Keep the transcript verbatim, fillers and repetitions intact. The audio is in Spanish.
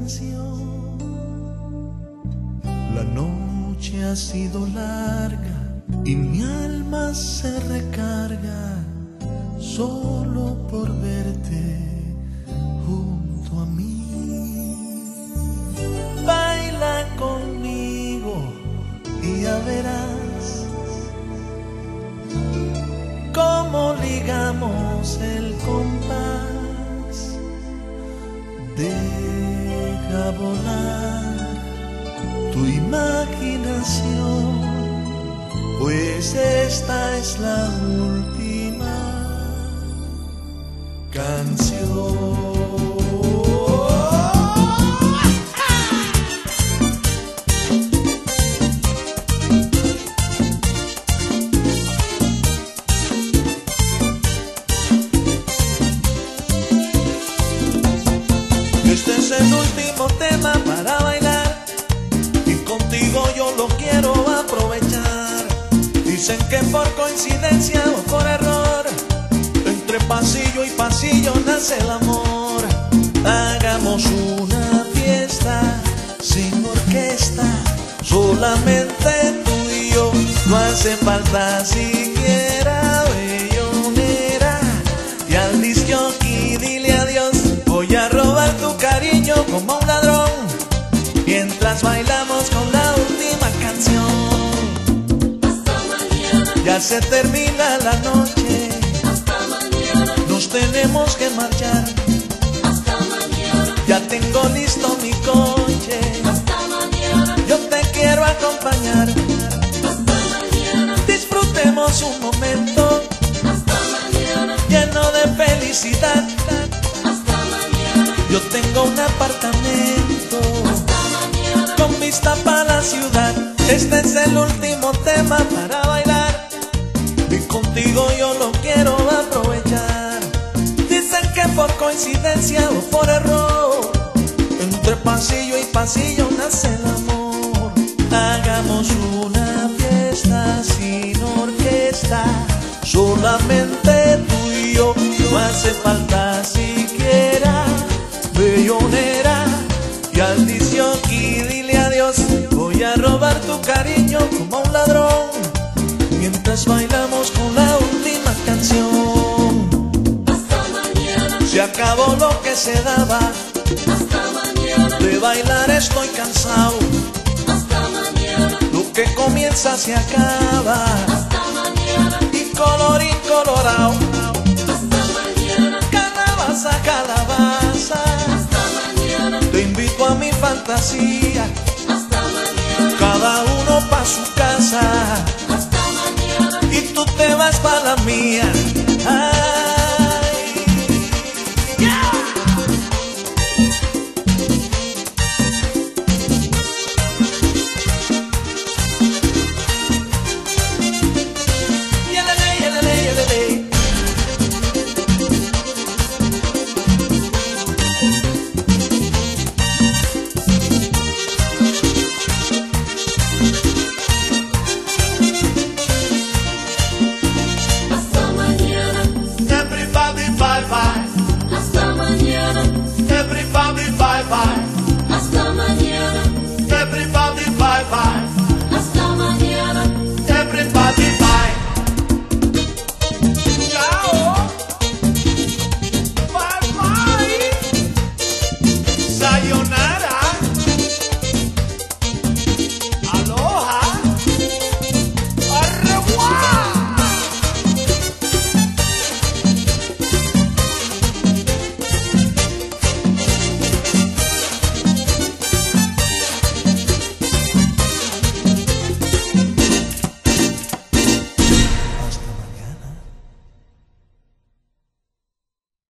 canción. La noche ha sido larga y mi alma se recarga solo por verte junto a mí. Baila conmigo y ya verás cómo ligamos el compás. Deja volar tu imaginación, pues esta es la última canción. Este es el último tema para bailar y contigo yo lo quiero aprovechar. Dicen que por coincidencia o por error, entre pasillo y pasillo nace el amor. Hagamos una fiesta sin orquesta, solamente tú y yo. No hace falta siquiera bellonera. Y al disc jockey dile adiós. Voy a robar tu cariño como un ladrón, mientras bailamos con la última canción. Hasta mañana. Ya se termina la noche. Hasta mañana. Nos tenemos que marchar. Hasta mañana. Ya tengo listo mi coche. Hasta mañana. Yo te quiero acompañar. Hasta mañana. Disfrutemos un momento Hasta mañana. lleno de felicidad. Hasta mañana. Yo tengo un apartamento Hasta mañana. con vista para la ciudad. Este es el último tema para bailar y contigo yo lo quiero aprovechar. Dicen que por coincidencia o por error, entre pasillo y pasillo nace el amor. Hagamos una fiesta sin orquesta, solamente tú y yo. No hace falta siquiera bellonera. Y al disc jockey dile adiós. Voy a robar tu cariño como un ladrón, mientras bailamos con la última canción. Hasta mañana. Se acabó lo que se daba. Hasta mañana. De bailar estoy cansado. Hasta mañana. Lo que comienza se acaba. Hasta mañana. Y colorín colorado. Hasta mañana. Calabaza, calabaza. Hasta mañana. Te invito a mi fantasía. Hasta mañana. Cada uno pa' su casa Hasta mañana. y tú te vas pa' la mía. Ah,